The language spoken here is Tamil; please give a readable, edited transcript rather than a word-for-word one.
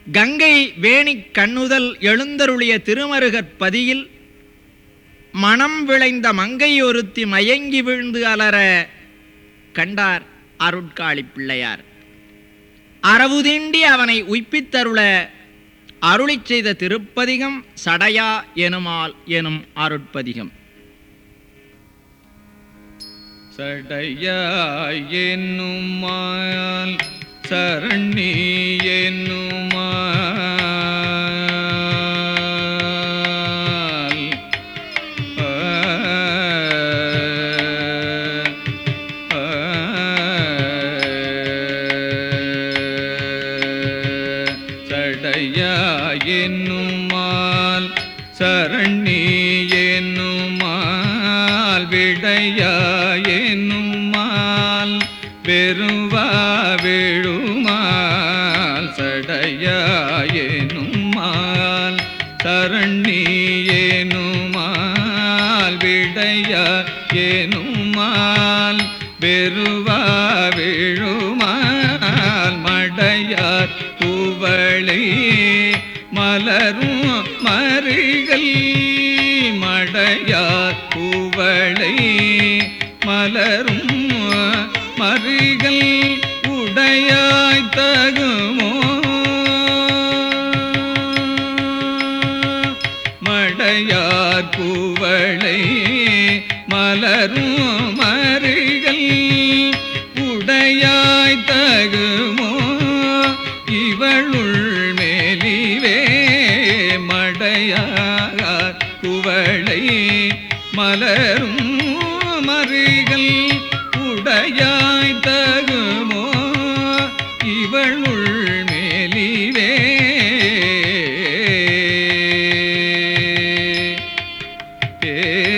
கங்கை வேணிக் கண்ணுதல் எழுந்தருளிய திருமருகற்பதியில் மனம் விளைந்த மங்கை ஒருத்தி மயங்கி வீழ்ந்து அலற கண்டார் அருட்காளி பிள்ளையார். அரவுதீண்டி அவனை உய்ப்பித்தருள அருளிச் செய்த திருப்பதிகம் சடையா எனுமால் எனும் அருட்பதிகம். சடையா என்னுமால் சரணி என்னுமால் சடையா என்னுமால் சரணி என்னுமால் விடையா என்னுமால் வெறுவா விழுமால் சடையா என்னுமால் சரணி ஏனுமால் விடையா ஏனுமால் வெறுவா விழுமால் மடையார் பூவளை மலரும் மறிகள் மடையார் பூவளை மலரும் மறிகள் உடையாய் தகுமோ மடையார் பூவளை மலரும் மறிகள் உடையாய் தகுமோ இவளுள் மேலிவே மடையார் பூவளை மலரும் மறிகள் உடையாய் தகுமோ இவளுள் மேலிவே ஏ